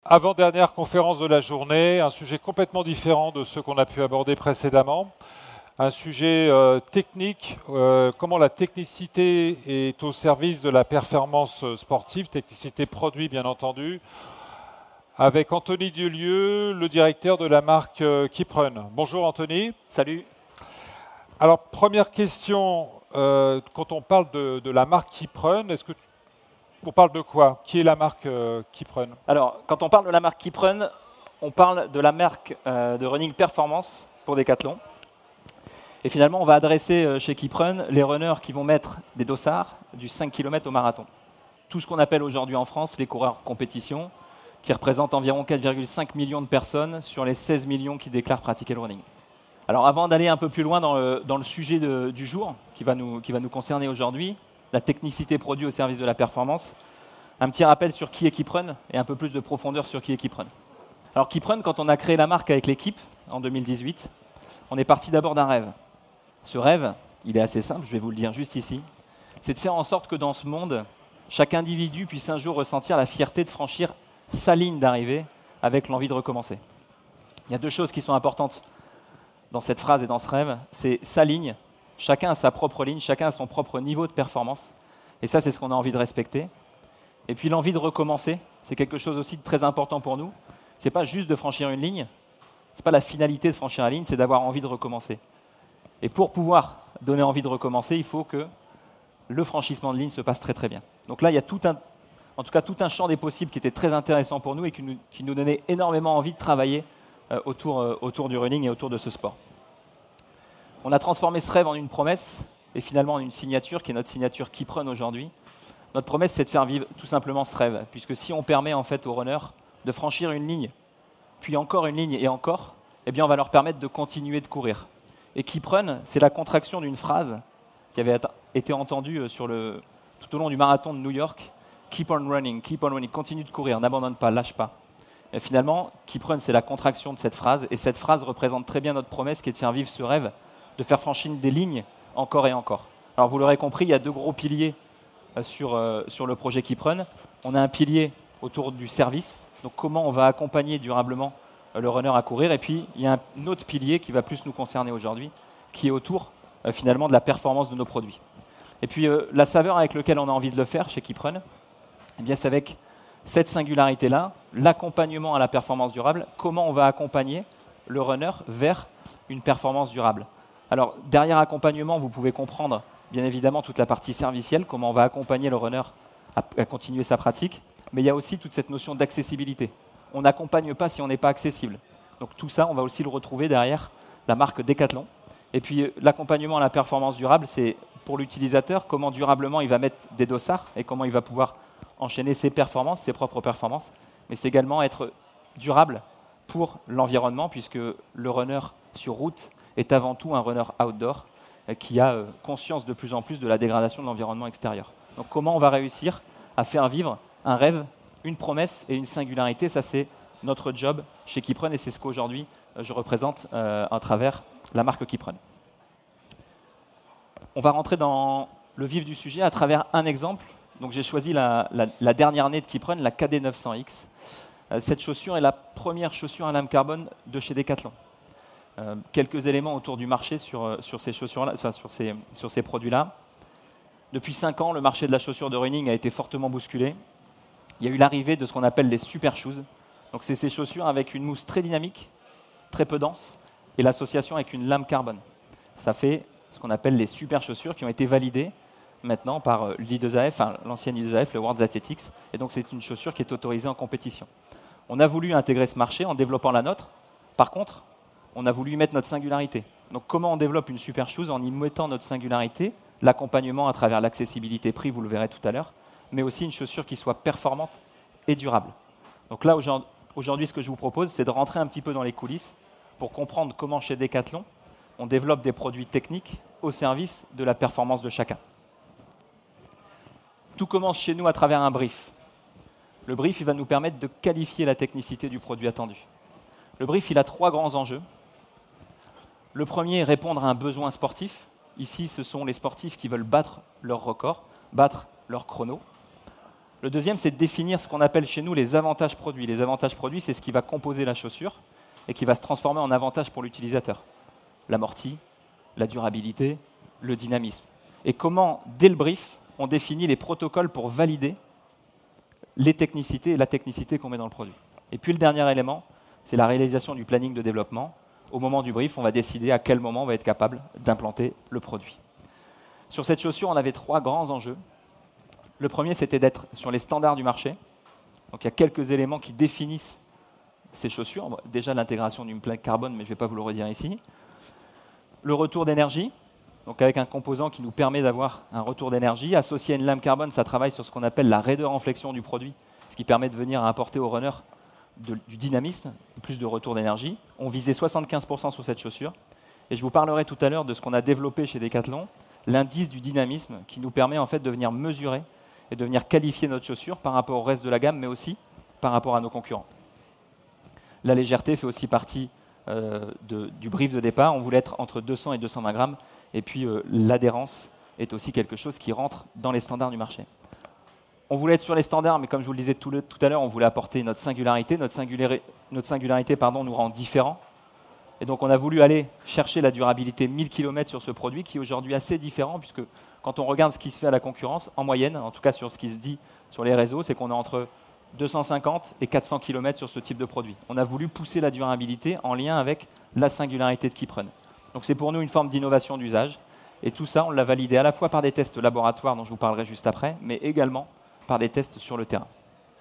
Avant-dernière conférence de la journée, un sujet complètement différent de ceux qu'on a pu aborder précédemment. Un sujet technique, comment la technicité est au service de la performance sportive, technicité produit bien entendu, avec Anthony Dieulieu, le directeur de la marque Keeprun. Bonjour Anthony. Salut. Alors première question, quand on parle de la marque Keeprun, on parle de quoi? Qui est la marque Keeprun? Alors, quand on parle de la marque Keeprun, on parle de la marque de running performance pour Decathlon. Et finalement, on va adresser chez Keeprun les runners qui vont mettre des dossards du 5 km au marathon. Tout ce qu'on appelle aujourd'hui en France les coureurs compétition, qui représentent environ 4,5 millions de personnes sur les 16 millions qui déclarent pratiquer le running. Alors, avant d'aller un peu plus loin dans le sujet du jour, qui va nous concerner aujourd'hui, la technicité produit au service de la performance. Un petit rappel sur qui est Keeprun et un peu plus de profondeur sur qui est Keeprun. Alors Keeprun, quand on a créé la marque avec l'équipe en 2018, on est parti d'abord d'un rêve. Ce rêve, il est assez simple, je vais vous le dire juste ici, c'est de faire en sorte que dans ce monde, chaque individu puisse un jour ressentir la fierté de franchir sa ligne d'arrivée avec l'envie de recommencer. Il y a deux choses qui sont importantes dans cette phrase et dans ce rêve, c'est sa ligne. Chacun a sa propre ligne, chacun a son propre niveau de performance. Et ça, c'est ce qu'on a envie de respecter. Et puis l'envie de recommencer, c'est quelque chose aussi de très important pour nous. Ce n'est pas juste de franchir une ligne, ce n'est pas la finalité de franchir la ligne, c'est d'avoir envie de recommencer. Et pour pouvoir donner envie de recommencer, il faut que le franchissement de ligne se passe très très bien. Donc là, il y a tout un champ des possibles qui était très intéressant pour nous et qui nous donnait énormément envie de travailler autour du running et autour de ce sport. On a transformé ce rêve en une promesse et finalement en une signature qui est notre signature Keeprun aujourd'hui. Notre promesse, c'est de faire vivre tout simplement ce rêve, puisque si on permet en fait aux runners de franchir une ligne, puis encore une ligne et encore, eh bien on va leur permettre de continuer de courir. Et Keeprun, c'est la contraction d'une phrase qui avait été entendue tout au long du marathon de New York. Keep on running, continue de courir, n'abandonne pas, lâche pas. Et finalement, Keeprun, c'est la contraction de cette phrase, et cette phrase représente très bien notre promesse qui est de faire vivre ce rêve, de faire franchir des lignes encore et encore. Alors vous l'aurez compris, il y a deux gros piliers sur le projet Keeprun. On a un pilier autour du service, donc comment on va accompagner durablement le runner à courir, et puis il y a un autre pilier qui va plus nous concerner aujourd'hui, qui est autour finalement de la performance de nos produits. Et puis la saveur avec laquelle on a envie de le faire chez Keeprun, eh bien c'est avec cette singularité-là, l'accompagnement à la performance durable, comment on va accompagner le runner vers une performance durable. Alors, derrière accompagnement, vous pouvez comprendre, bien évidemment, toute la partie servicielle, comment on va accompagner le runner à continuer sa pratique, mais il y a aussi toute cette notion d'accessibilité. On n'accompagne pas si on n'est pas accessible. Donc tout ça, on va aussi le retrouver derrière la marque Decathlon. Et puis, l'accompagnement à la performance durable, c'est pour l'utilisateur, comment durablement il va mettre des dossards et comment il va pouvoir enchaîner ses performances, ses propres performances, mais c'est également être durable pour l'environnement, puisque le runner sur route est avant tout un runner outdoor qui a conscience de plus en plus de la dégradation de l'environnement extérieur. Donc comment on va réussir à faire vivre un rêve, une promesse et une singularité, ça c'est notre job chez Keeprun et c'est ce qu'aujourd'hui je représente à travers la marque Keeprun. On va rentrer dans le vif du sujet à travers un exemple. Donc j'ai choisi la dernière année de Keeprun, la KD900X. Cette chaussure est la première chaussure à lame carbone de chez Decathlon. Quelques éléments autour du marché sur ces chaussures-là, enfin, sur ces produits-là. Depuis 5 ans, le marché de la chaussure de running a été fortement bousculé. Il y a eu l'arrivée de ce qu'on appelle les super shoes. Donc c'est ces chaussures avec une mousse très dynamique, très peu dense, et l'association avec une lame carbone. Ça fait ce qu'on appelle les super chaussures qui ont été validées maintenant par l'I2AF, enfin, l'ancienne I2AF, le World Athletics, et donc c'est une chaussure qui est autorisée en compétition. On a voulu intégrer ce marché en développant la nôtre. Par contre, on a voulu y mettre notre singularité. Donc comment on développe une super shoes en y mettant notre singularité, l'accompagnement à travers l'accessibilité prix, vous le verrez tout à l'heure, mais aussi une chaussure qui soit performante et durable. Donc là, aujourd'hui, ce que je vous propose, c'est de rentrer un petit peu dans les coulisses pour comprendre comment chez Decathlon, on développe des produits techniques au service de la performance de chacun. Tout commence chez nous à travers un brief. Le brief, il va nous permettre de qualifier la technicité du produit attendu. Le brief, il a 3 grands enjeux. Le premier, répondre à un besoin sportif. Ici, ce sont les sportifs qui veulent battre leur record, battre leur chrono. Le deuxième, c'est de définir ce qu'on appelle chez nous les avantages produits. Les avantages produits, c'est ce qui va composer la chaussure et qui va se transformer en avantage pour l'utilisateur. L'amorti, la durabilité, le dynamisme. Et comment, dès le brief, on définit les protocoles pour valider les technicités et la technicité qu'on met dans le produit. Et puis le dernier élément, c'est la réalisation du planning de développement. Au moment du brief, on va décider à quel moment on va être capable d'implanter le produit. Sur cette chaussure, on avait 3 grands enjeux. Le premier, c'était d'être sur les standards du marché. Donc il y a quelques éléments qui définissent ces chaussures. Bon, déjà l'intégration d'une plaque carbone, mais je ne vais pas vous le redire ici. Le retour d'énergie, donc avec un composant qui nous permet d'avoir un retour d'énergie. Associé à une lame carbone, ça travaille sur ce qu'on appelle la raideur en flexion du produit, ce qui permet de venir apporter au runner du dynamisme et plus de retour d'énergie. On visait 75% sur cette chaussure. Et je vous parlerai tout à l'heure de ce qu'on a développé chez Decathlon, l'indice du dynamisme, qui nous permet en fait de venir mesurer et de venir qualifier notre chaussure par rapport au reste de la gamme, mais aussi par rapport à nos concurrents. La légèreté fait aussi partie du brief de départ. On voulait être entre 200 et 220 grammes. Et puis l'adhérence est aussi quelque chose qui rentre dans les standards du marché. On voulait être sur les standards, mais comme je vous le disais tout à l'heure, on voulait apporter notre singularité. Notre singularité nous rend différents. Et donc on a voulu aller chercher la durabilité 1000 km sur ce produit, qui est aujourd'hui assez différent, puisque quand on regarde ce qui se fait à la concurrence, en moyenne, en tout cas sur ce qui se dit sur les réseaux, c'est qu'on est entre 250 et 400 km sur ce type de produit. On a voulu pousser la durabilité en lien avec la singularité de Kiprun. Donc c'est pour nous une forme d'innovation d'usage. Et tout ça, on l'a validé à la fois par des tests laboratoires, dont je vous parlerai juste après, mais également par des tests sur le terrain.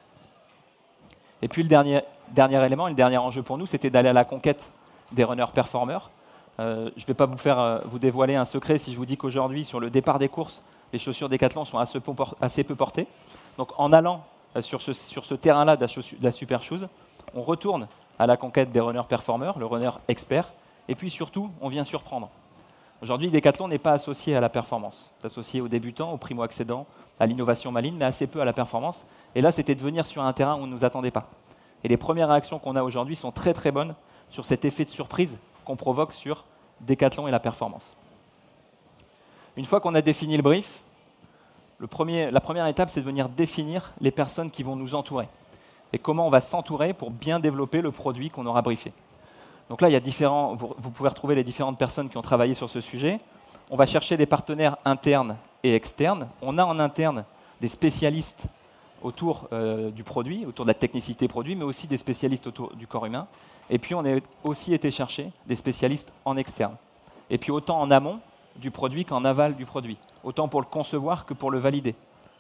Et puis le dernier élément, le dernier enjeu pour nous, c'était d'aller à la conquête des runners performeurs. Je ne vais pas vous dévoiler un secret si je vous dis qu'aujourd'hui, sur le départ des courses, les chaussures Decathlon sont assez peu portées. Donc en allant sur ce terrain-là de la Super Shoes, on retourne à la conquête des runners performeurs, le runner expert, et puis surtout, on vient surprendre. Aujourd'hui, Decathlon n'est pas associé à la performance. C'est associé aux débutants, aux primo-accédants, à l'innovation maligne, mais assez peu à la performance. Et là, c'était de venir sur un terrain où on ne nous attendait pas. Et les premières réactions qu'on a aujourd'hui sont très très bonnes sur cet effet de surprise qu'on provoque sur Decathlon et la performance. Une fois qu'on a défini le brief, la première étape, c'est de venir définir les personnes qui vont nous entourer. Et comment on va s'entourer pour bien développer le produit qu'on aura briefé. Donc là, il y a vous pouvez retrouver les différentes personnes qui ont travaillé sur ce sujet. On va chercher des partenaires internes et externes. On a en interne des spécialistes autour du produit, autour de la technicité produit, mais aussi des spécialistes autour du corps humain. Et puis, on a aussi été chercher des spécialistes en externe. Et puis, autant en amont du produit qu'en aval du produit. Autant pour le concevoir que pour le valider.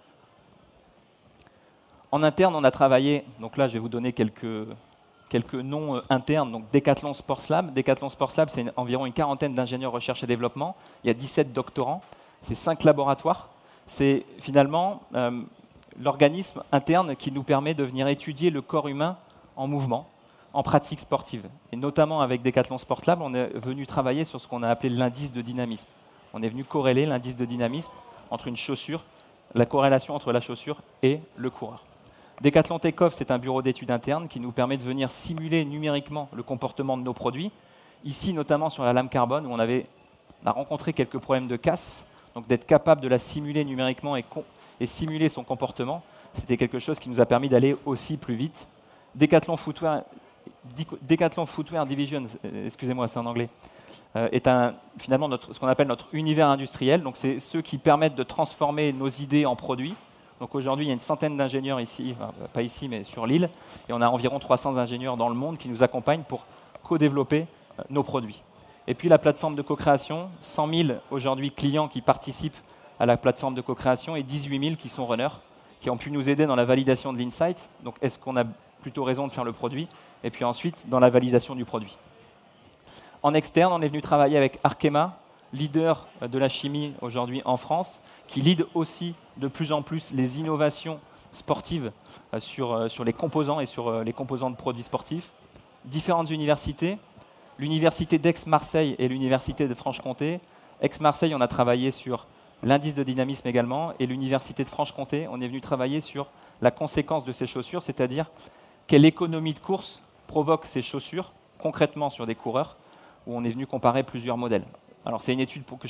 En interne, on a travaillé, donc là, je vais vous donner quelques noms internes. Donc, Decathlon Sports Lab. Decathlon Sports Lab, c'est environ une quarantaine d'ingénieurs recherche et développement. Il y a 17 doctorants. C'est 5 laboratoires. C'est finalement l'organisme interne qui nous permet de venir étudier le corps humain en mouvement, en pratique sportive. Et notamment avec Decathlon Sport Lab, on est venu travailler sur ce qu'on a appelé l'indice de dynamisme. On est venu corréler l'indice de dynamisme entre une chaussure, la corrélation entre la chaussure et le coureur. Decathlon Takeoff, c'est un bureau d'études interne qui nous permet de venir simuler numériquement le comportement de nos produits. Ici, notamment sur la lame carbone, où on a rencontré quelques problèmes de casse. Donc d'être capable de la simuler numériquement et simuler son comportement, c'était quelque chose qui nous a permis d'aller aussi plus vite. Decathlon Footwear Division, excusez-moi, c'est en anglais, est finalement ce qu'on appelle notre univers industriel. Donc c'est ceux qui permettent de transformer nos idées en produits. Donc aujourd'hui, il y a une centaine d'ingénieurs ici, enfin, pas ici, mais sur l'île, et on a environ 300 ingénieurs dans le monde qui nous accompagnent pour co-développer nos produits. Et puis la plateforme de co-création, 100 000 aujourd'hui clients qui participent à la plateforme de co-création et 18 000 qui sont runners, qui ont pu nous aider dans la validation de l'insight. Donc est-ce qu'on a plutôt raison de faire le produit? Et puis ensuite, dans la validation du produit. En externe, on est venu travailler avec Arkema, leader de la chimie aujourd'hui en France, qui lead aussi de plus en plus les innovations sportives sur les composants et sur les composants de produits sportifs. Différentes universités, l'université d'Aix-Marseille et l'université de Franche-Comté. Aix-Marseille, on a travaillé sur l'indice de dynamisme également, et l'université de Franche-Comté, on est venu travailler sur la conséquence de ces chaussures, c'est-à-dire quelle économie de course provoque ces chaussures concrètement sur des coureurs, où on est venu comparer plusieurs modèles. Alors c'est une étude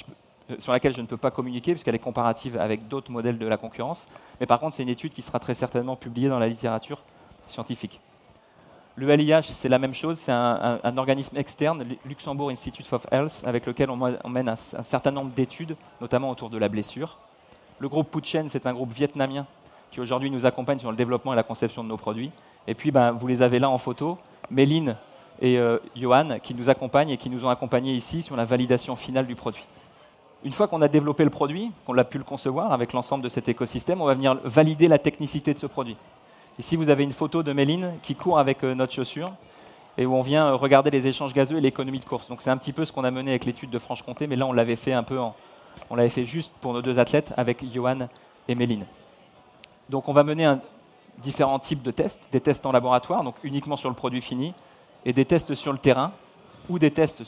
sur laquelle je ne peux pas communiquer puisqu'elle est comparative avec d'autres modèles de la concurrence. Mais par contre, c'est une étude qui sera très certainement publiée dans la littérature scientifique. Le LIH, c'est la même chose, c'est un organisme externe, Luxembourg Institute of Health, avec lequel on mène un certain nombre d'études, notamment autour de la blessure. Le groupe Puchen, c'est un groupe vietnamien qui aujourd'hui nous accompagne sur le développement et la conception de nos produits. Et puis, vous les avez là en photo, Méline et Johan, qui nous accompagnent et qui nous ont accompagnés ici sur la validation finale du produit. Une fois qu'on a développé le produit, qu'on a pu le concevoir avec l'ensemble de cet écosystème, on va venir valider la technicité de ce produit. Ici, vous avez une photo de Méline qui court avec notre chaussure et où on vient regarder les échanges gazeux et l'économie de course. Donc c'est un petit peu ce qu'on a mené avec l'étude de Franche-Comté, mais là on l'avait fait on l'avait fait juste pour nos deux athlètes avec Johan et Méline. Donc on va mener différents types de tests, des tests en laboratoire, donc uniquement sur le produit fini, et des tests sur le terrain, ou des tests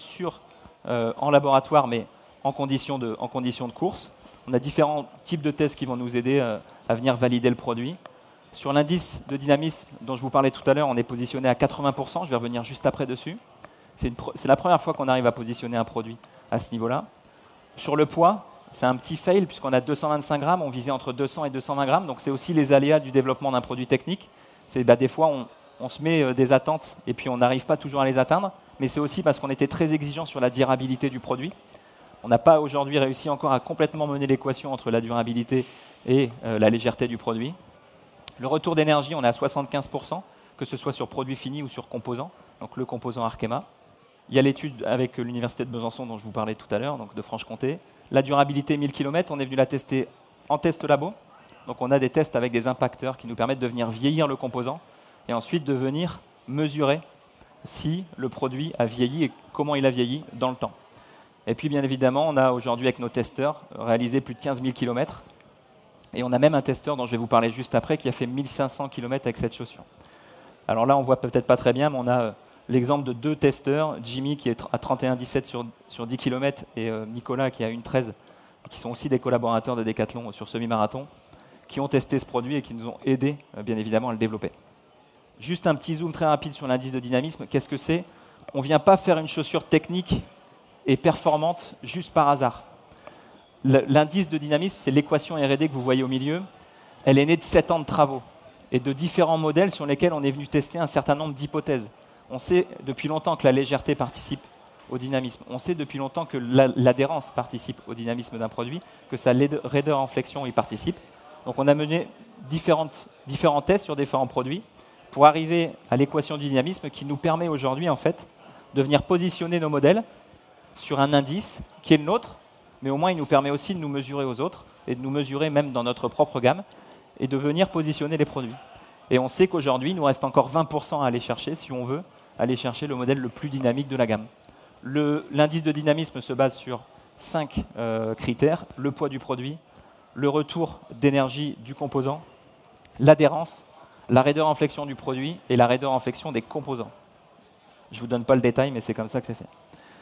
en laboratoire, mais en conditions de course. On a différents types de tests qui vont nous aider à venir valider le produit. Sur l'indice de dynamisme dont je vous parlais tout à l'heure, on est positionné à 80%, je vais revenir juste après dessus. C'est la première fois qu'on arrive à positionner un produit à ce niveau-là. Sur le poids, c'est un petit fail puisqu'on a 225 grammes, on visait entre 200 et 220 grammes, donc c'est aussi les aléas du développement d'un produit technique. Des fois, on se met des attentes et puis on n'arrive pas toujours à les atteindre, mais c'est aussi parce qu'on était très exigeant sur la durabilité du produit. On n'a pas aujourd'hui réussi encore à complètement mener l'équation entre la durabilité et la légèreté du produit. Le retour d'énergie, on est à 75%, que ce soit sur produit fini ou sur composant, donc le composant Arkema. Il y a l'étude avec l'université de Besançon dont je vous parlais tout à l'heure, donc de Franche-Comté. La durabilité 1000 km, on est venu la tester en test labo. Donc on a des tests avec des impacteurs qui nous permettent de venir vieillir le composant et ensuite de venir mesurer si le produit a vieilli et comment il a vieilli dans le temps. Et puis bien évidemment, on a aujourd'hui avec nos testeurs réalisé plus de 15 000 km. Et on a même un testeur dont je vais vous parler juste après qui a fait 1500 km avec cette chaussure. Alors là, on voit peut-être pas très bien, mais on a l'exemple de deux testeurs, Jimmy qui est à 31,17 sur 10 km et Nicolas qui a 1,13, qui sont aussi des collaborateurs de Decathlon sur semi-marathon, qui ont testé ce produit et qui nous ont aidés, bien évidemment, à le développer. Juste un petit zoom très rapide sur l'indice de dynamisme. Qu'est-ce que c'est ? On ne vient pas faire une chaussure technique et performante juste par hasard. L'indice de dynamisme, c'est l'équation R&D que vous voyez au milieu. Elle est née de 7 ans de travaux et de différents modèles sur lesquels on est venu tester un certain nombre d'hypothèses. On sait depuis longtemps que la légèreté participe au dynamisme. On sait depuis longtemps que l'adhérence participe au dynamisme d'un produit, que sa raideur en flexion y participe. Donc on a mené différents tests sur différents produits pour arriver à l'équation du dynamisme qui nous permet aujourd'hui en fait de venir positionner nos modèles sur un indice qui est le nôtre, mais au moins il nous permet aussi de nous mesurer aux autres et de nous mesurer même dans notre propre gamme et de venir positionner les produits. Et on sait qu'aujourd'hui, il nous reste encore 20% à aller chercher si on veut aller chercher le modèle le plus dynamique de la gamme. L'indice de dynamisme se base sur 5 critères: le poids du produit, le retour d'énergie du composant, l'adhérence, la raideur en flexion du produit et la raideur en flexion des composants. Je ne vous donne pas le détail, mais c'est comme ça que c'est fait.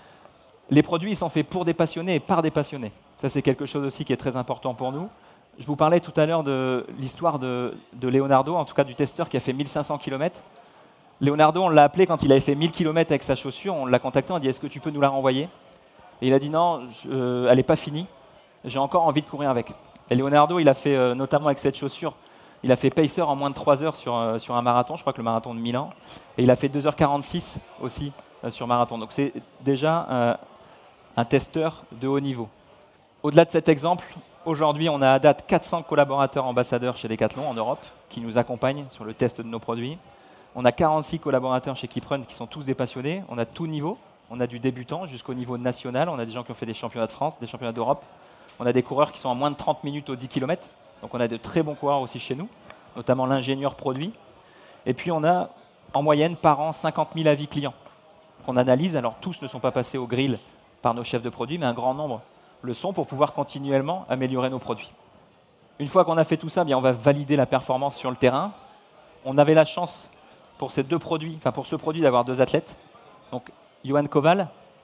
Les produits, ils sont faits pour des passionnés et par des passionnés. Ça, c'est quelque chose aussi qui est très important pour nous. Je vous parlais tout à l'heure de l'histoire de Leonardo, en tout cas du testeur qui a fait 1500 km. Leonardo, on l'a appelé quand il avait fait 1000 km avec sa chaussure, on l'a contacté, on a dit « Est-ce que tu peux nous la renvoyer ?» Et il a dit « Non, elle n'est pas finie, j'ai encore envie de courir avec. » Et Leonardo, il a fait, notamment avec cette chaussure, il a fait pacer en moins de 3 heures sur un marathon, je crois que le marathon de Milan, et il a fait 2h46 aussi sur marathon. Donc c'est déjà un testeur de haut niveau. Au-delà de cet exemple, aujourd'hui, on a à date 400 collaborateurs ambassadeurs chez Decathlon en Europe qui nous accompagnent sur le test de nos produits. On a 46 collaborateurs chez Kiprun qui sont tous des passionnés. On a tout niveau. On a du débutant jusqu'au niveau national. On a des gens qui ont fait des championnats de France, des championnats d'Europe. On a des coureurs qui sont à moins de 30 minutes aux 10 km. Donc on a de très bons coureurs aussi chez nous, notamment l'ingénieur produit. Et puis on a en moyenne par an 50 000 avis clients qu'on analyse. Alors tous ne sont pas passés au grill par nos chefs de produits, mais un grand nombre le sont pour pouvoir continuellement améliorer nos produits. Une fois qu'on a fait tout ça, bien, on va valider la performance sur le terrain. On avait la chance pour ces deux produits, enfin pour ce produit d'avoir 2 athlètes. Donc Johan Koval,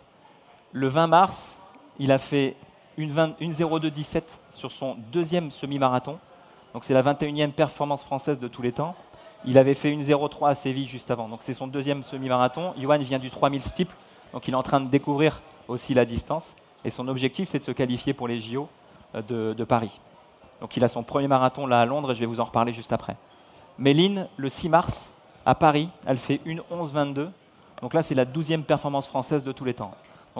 le 20 mars, il a fait une 02,17 sur son 2e semi-marathon. Donc c'est la 21e performance française de tous les temps. Il avait fait une 0,3 à Séville juste avant. Donc c'est son 2e semi-marathon. Johan vient du 3000 steeple, donc il est en train de découvrir aussi la distance. Et son objectif, c'est de se qualifier pour les JO de Paris. Donc il a son premier marathon là à Londres et je vais vous en reparler juste après. Méline, le 6 mars, à Paris, elle fait 1:11:22. Donc là, c'est la 12e performance française de tous les temps. Donc,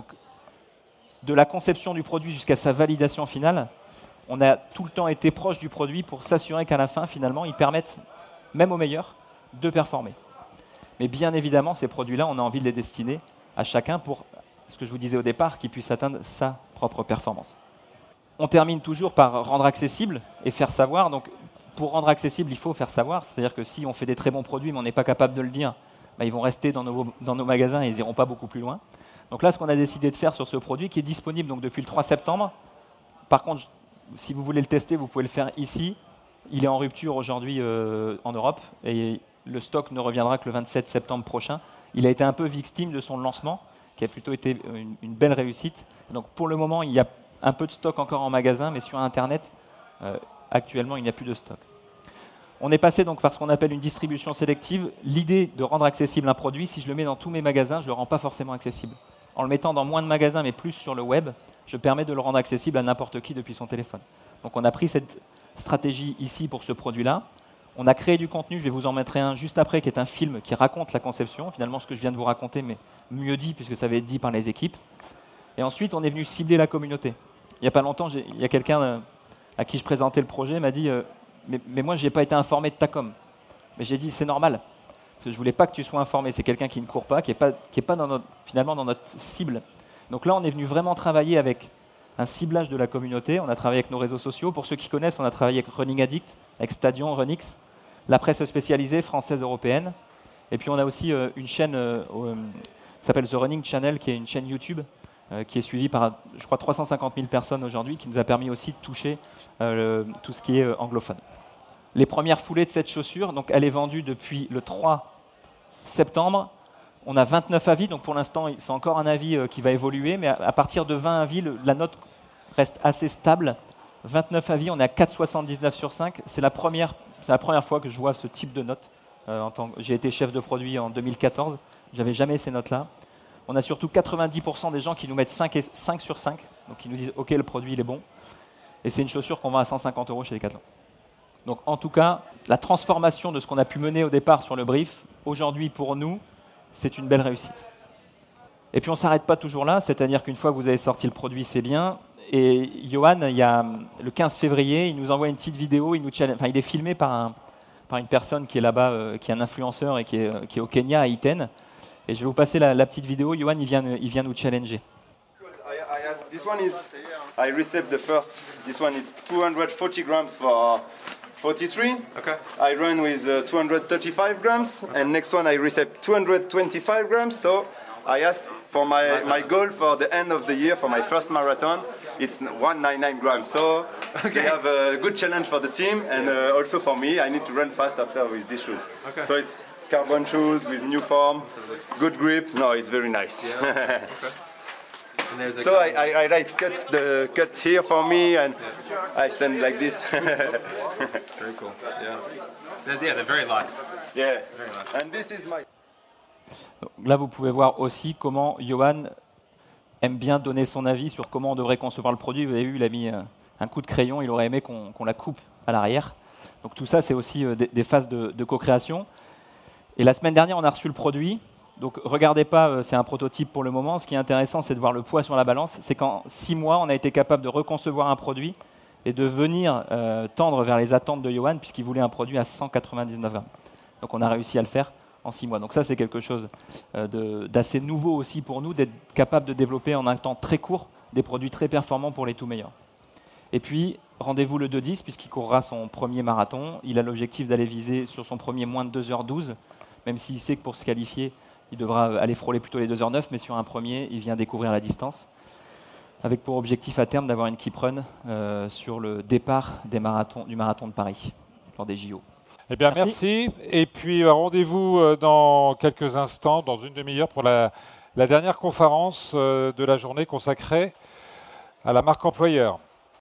de la conception du produit jusqu'à sa validation finale, on a tout le temps été proche du produit pour s'assurer qu'à la fin, finalement, ils permettent, même aux meilleurs, de performer. Mais bien évidemment, ces produits-là, on a envie de les destiner à chacun pour, ce que je vous disais au départ, qu'il puisse atteindre sa propre performance. On termine toujours par rendre accessible et faire savoir. Donc, pour rendre accessible, il faut faire savoir. C'est-à-dire que si on fait des très bons produits, mais on n'est pas capable de le dire, bah, ils vont rester dans nos magasins et ils n'iront pas beaucoup plus loin. Donc là, ce qu'on a décidé de faire sur ce produit, qui est disponible donc, depuis le 3 septembre, par contre, si vous voulez le tester, vous pouvez le faire ici. Il est en rupture aujourd'hui en Europe et le stock ne reviendra que le 27 septembre prochain. Il a été un peu victime de son lancement, qui a plutôt été une belle réussite. Donc pour le moment, il y a un peu de stock encore en magasin, mais sur Internet, actuellement, il n'y a plus de stock. On est passé donc par ce qu'on appelle une distribution sélective. L'idée de rendre accessible un produit, si je le mets dans tous mes magasins, je ne le rends pas forcément accessible. En le mettant dans moins de magasins, mais plus sur le web, je permets de le rendre accessible à n'importe qui depuis son téléphone. Donc on a pris cette stratégie ici pour ce produit-là. On a créé du contenu, je vais vous en mettre un juste après, qui est un film qui raconte la conception, finalement ce que je viens de vous raconter, mais mieux dit, puisque ça va être dit par les équipes. Et ensuite, on est venu cibler la communauté. Il n'y a pas longtemps, il y a quelqu'un à qui je présentais le projet, m'a dit mais moi, je n'ai pas été informé de ta com. Mais j'ai dit, c'est normal. Parce que je ne voulais pas que tu sois informé. C'est quelqu'un qui ne court pas, qui n'est pas finalement dans notre cible. Donc là, on est venu vraiment travailler avec un ciblage de la communauté. On a travaillé avec nos réseaux sociaux. Pour ceux qui connaissent, on a travaillé avec Running Addict, avec Stadion, Runix, la presse spécialisée française, européenne. Et puis on a aussi une chaîne qui s'appelle The Running Channel, qui est une chaîne YouTube, qui est suivie par, je crois, 350 000 personnes aujourd'hui, qui nous a permis aussi de toucher tout ce qui est anglophone. Les premières foulées de cette chaussure, donc elle est vendue depuis le 3 septembre. On a 29 avis, donc pour l'instant, c'est encore un avis qui va évoluer, mais à partir de 20 avis, la note reste assez stable. 29 avis, on est à 4,79 sur 5. C'est la première fois que je vois ce type de note. J'ai été chef de produit en 2014, j'avais jamais ces notes-là. On a surtout 90% des gens qui nous mettent 5 sur 5, donc qui nous disent « Ok, le produit, il est bon ». Et c'est une chaussure qu'on vend à 150 € chez Decathlon. Donc en tout cas, la transformation de ce qu'on a pu mener au départ sur le brief, aujourd'hui pour nous, c'est une belle réussite. Et puis on ne s'arrête pas toujours là, c'est-à-dire qu'une fois que vous avez sorti le produit, c'est bien. Et Johan, le 15 février, il nous envoie une petite vidéo, il est filmé par une personne qui est là-bas, qui est un influenceur et qui est au Kenya, à Iten. Et je vais vous passer la petite vidéo, Johan, il vient nous challenger. This one is, I received the first, this one is 240 grams for 43. Okay. I run with 235 grams, and next one I received 225 grams. So I asked for my goal for the end of the year for my first marathon. It's 199 grams. So they have a good challenge for the team, and also for me. I need to run fast after with these shoes. Okay. So it's carbon shoes with new form, good grip. No, it's very nice. Yeah. Okay. So I like cut here for me, and I send like this. Very cool. Yeah. They're very light. Yeah. Very light. And this is my. Donc là, vous pouvez voir aussi comment Johan aime bien donner son avis sur comment on devrait concevoir le produit. Vous avez vu, il a mis un coup de crayon. Il aurait aimé qu'on la coupe à l'arrière. Donc tout ça, c'est aussi des phases de co-création. Et la semaine dernière, on a reçu le produit. Donc regardez pas, c'est un prototype pour le moment. Ce qui est intéressant, c'est de voir le poids sur la balance. C'est qu'en 6 mois, on a été capable de reconcevoir un produit et de venir tendre vers les attentes de Johan, puisqu'il voulait un produit à 199 grammes. Donc on a réussi à le faire en 6 mois. Donc ça, c'est quelque chose d'assez nouveau aussi pour nous, d'être capable de développer en un temps très court des produits très performants pour les tout meilleurs. Et puis, rendez-vous le 2-10, puisqu'il courra son premier marathon. Il a l'objectif d'aller viser sur son premier moins de 2h12, même s'il sait que pour se qualifier, il devra aller frôler plutôt les 2h09, mais sur un premier, il vient découvrir la distance, avec pour objectif à terme d'avoir une keep run sur le départ du marathon de Paris, lors des JO. Eh bien, merci. Et puis, rendez-vous dans quelques instants, dans une demi-heure, pour la dernière conférence de la journée consacrée à la marque employeur.